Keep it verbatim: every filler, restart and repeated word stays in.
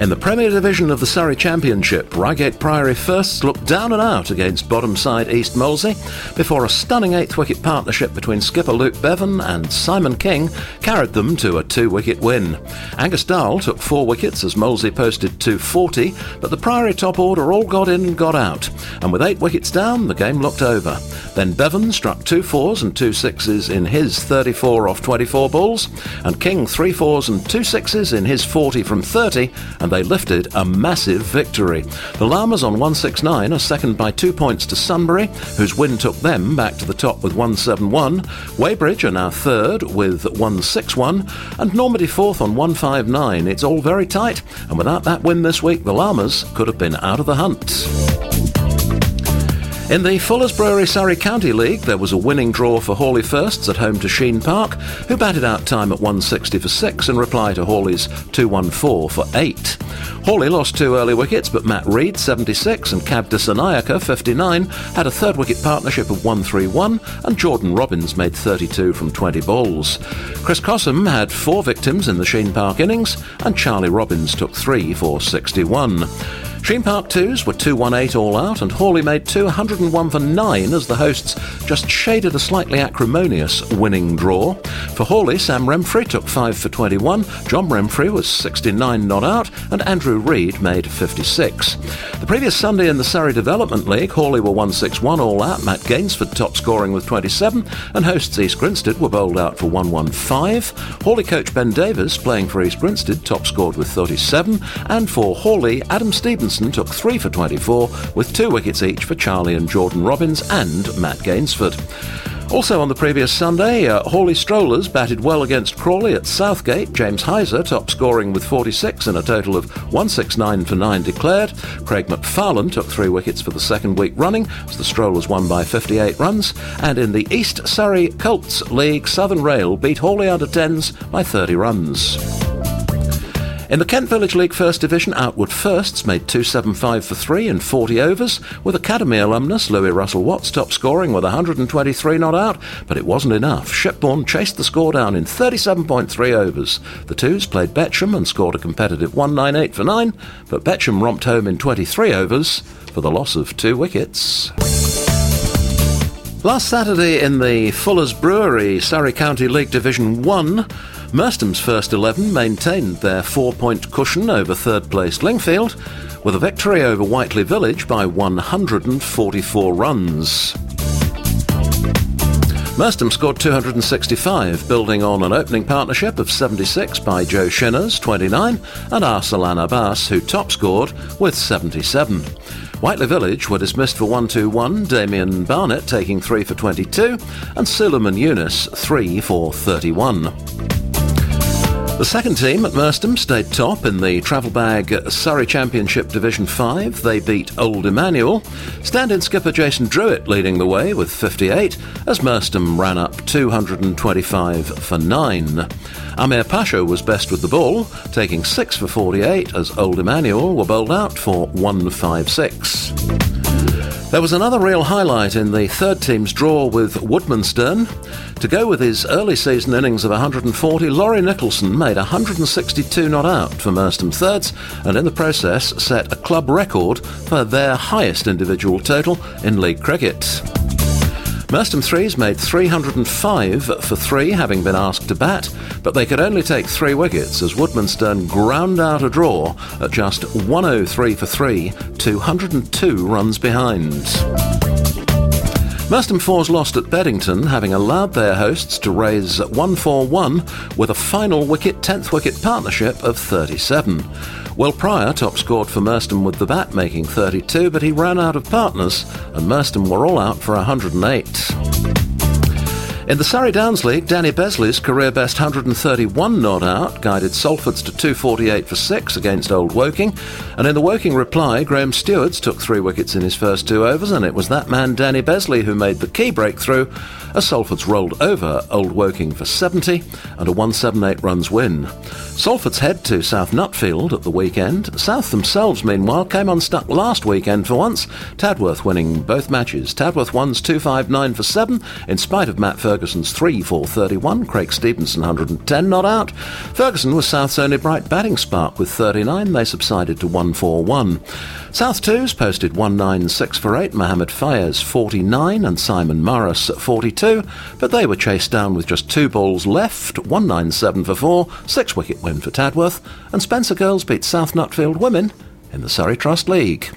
In the Premier Division of the Surrey Championship, Reigate Priory firsts looked down and out against bottom side East Molesey before a stunning eighth-wicket partnership between skipper Luke Bevan and Simon King carried them to a two-wicket win. Angus Dowell took four wickets as Molesey posted two forty, but the Priory top order all got in and got out, and with eight wickets down, the game looked over. Then Bevan struck two fours and two sixes in his thirty-four off twenty-four balls, and King three fours and two sixes in his forty from thirty, and they lifted a massive victory. The Llamas on one sixty-nine are second by two points to Sunbury, whose win took them back to the top with one seventy-one. Weybridge are now third with one sixty-one, and Normandy fourth on one fifty-nine. It's all very tight, and without that win this week, the Llamas could have been out of the hunt. In the Fuller's Brewery Surrey County League, there was a winning draw for Hawley Firsts at home to Sheen Park, who batted out time at one sixty for six in reply to Hawley's two fourteen for eight. Hawley lost two early wickets, but Matt Reed, seventy-six, and Cab Dissanayake, fifty-nine, had a third-wicket partnership of one thirty-one, and Jordan Robbins made thirty-two from twenty balls. Chris Cossum had four victims in the Sheen Park innings, and Charlie Robbins took three for sixty-one. Sheen Park twos were two eighteen all out, and Hawley made two one oh one for nine as the hosts just shaded a slightly acrimonious winning draw. For Hawley, Sam Remfrey took five for twenty-one, John Remfrey was sixty-nine not out, and Andrew Reid made fifty-six. The previous Sunday in the Surrey Development League, Hawley were one sixty-one all out, Matt Gainsford top scoring with twenty-seven, and hosts East Grinstead were bowled out for one fifteen. Hawley coach Ben Davis, playing for East Grinstead, top scored with thirty-seven, and for Hawley, Adam Stevenson took three for twenty-four, with two wickets each for Charlie and Jordan Robbins and Matt Gainsford. Also on the previous Sunday, uh, Hawley Strollers batted well against Crawley at Southgate. James Heiser top scoring with forty-six and a total of one sixty-nine for nine declared. Craig McFarlane took three wickets for the second week running as the Strollers won by fifty-eight runs. And in the East Surrey Colts League, Southern Rail beat Hawley under tens by thirty runs. In the Kent Village League First Division, Outwood Firsts made two seventy-five for three in forty overs, with Academy alumnus Louis Russell Watts top scoring with one twenty-three not out, but it wasn't enough. Shipbourne chased the score down in thirty-seven point three overs. The Twos played Betcham and scored a competitive one ninety-eight for nine, but Betcham romped home in twenty-three overs for the loss of two wickets. Last Saturday in the Fuller's Brewery Surrey County League Division one, Merstam's first eleven maintained their four-point cushion over third-placed Lingfield, with a victory over Whiteley Village by one forty-four runs. Merstam scored two sixty-five, building on an opening partnership of seventy-six by Joe Shinners, twenty-nine, and Arsalan Abbas, who top-scored with seventy-seven. Whiteley Village were dismissed for one twenty-one, Damien Barnett taking three for twenty-two, and Suleiman Yunus three for thirty-one. The second team at Merstam stayed top in the Travel Bag Surrey Championship Division five. They beat Old Emmanuel. Stand-in skipper Jason Druitt leading the way with fifty-eight as Merstam ran up two twenty-five for nine. Amir Pasha was best with the ball, taking six for forty-eight as Old Emmanuel were bowled out for one fifty-six. There was another real highlight in the third team's draw with Woodmansterne. To go with his early season innings of one forty, Laurie Nicholson made one sixty-two not out for Merstam thirds, and in the process set a club record for their highest individual total in league cricket. Merstam threes made three oh five for three, having been asked to bat, but they could only take three wickets as Woodmansterne ground out a draw at just one oh three for three, two oh two runs behind. Merstam fours lost at Beddington, having allowed their hosts to raise one forty-one with a final wicket, tenth wicket partnership of thirty-seven. Will Pryor top scored for Merstam with the bat, making thirty-two, but he ran out of partners, and Merstam were all out for one oh eight. In the Surrey Downs League, Danny Besley's career best one thirty-one not out guided Salfords to two forty-eight for six against Old Woking, and in the Woking reply, Graham Stewards took three wickets in his first two overs, and it was that man Danny Besley who made the key breakthrough as Salfords rolled over Old Woking for seventy and a one seventy-eight runs win. Salfords head to South Nutfield at the weekend. South themselves, meanwhile, came unstuck last weekend for once, Tadworth winning both matches. Tadworth won two fifty-nine for seven in spite of Matt Ferguson Ferguson's three four thirty-one, Craig Stevenson one hundred ten not out. Ferguson was South's only bright batting spark with thirty-nine, they subsided to one four one. South twos posted one nine six for eight, Mohammed Fayez forty-nine and Simon Morris forty-two, but they were chased down with just two balls left, one nine seven for four, six wicket win for Tadworth, and Spencer Girls beat South Nutfield Women in the Surrey Trust League.